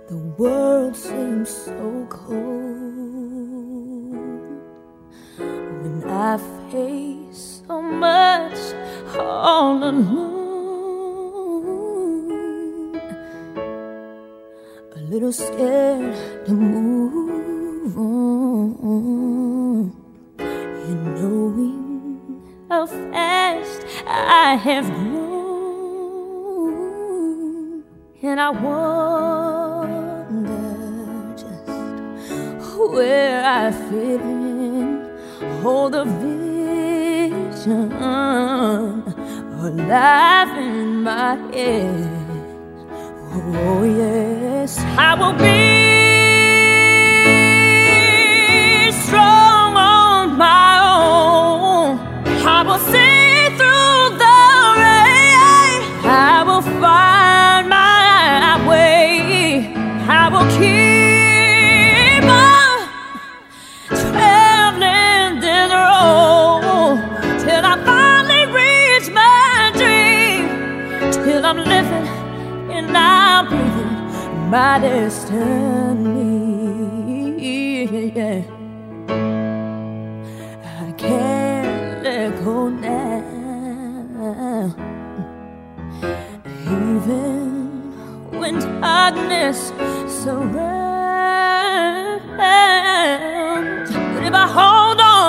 The world seems so cold when I face so much all alone. A little scared to move on, and knowing how fast I have grown. And I wonder just where I fit in, hold a vision alive in my head. Oh yes, I will be strong on my own. I will see through the rain. I will find my way. I will keep on traveling this road till I finally reach my dream, till I'm living and I'm breathing my destiny. Yeah. I can't let go now, even when darkness surrounds. But if I hold on,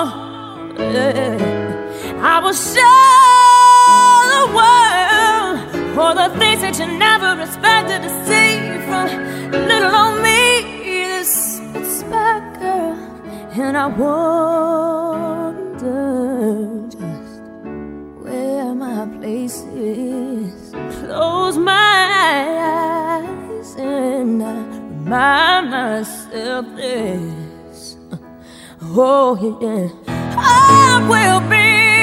I will show the world all the things that you never expected to see from little old me. This spot girl, and I wonder just where my place is. Close my eyes and I remind myself this. Oh yeah, I will be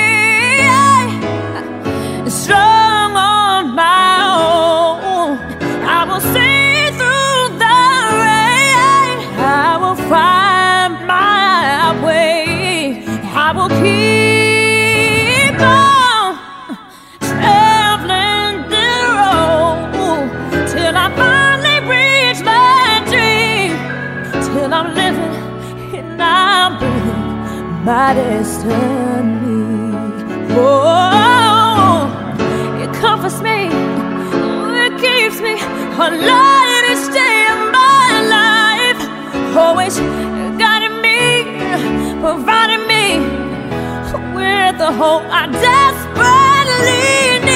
strong on my own. I will see through the rain. I will find my way. I will keep on traveling the road till I finally reach my dream, till I'm living and I'm breathing my destiny. Oh, it comforts me, it keeps me alive each day of my life, always guiding me, providing me with the hope I desperately need.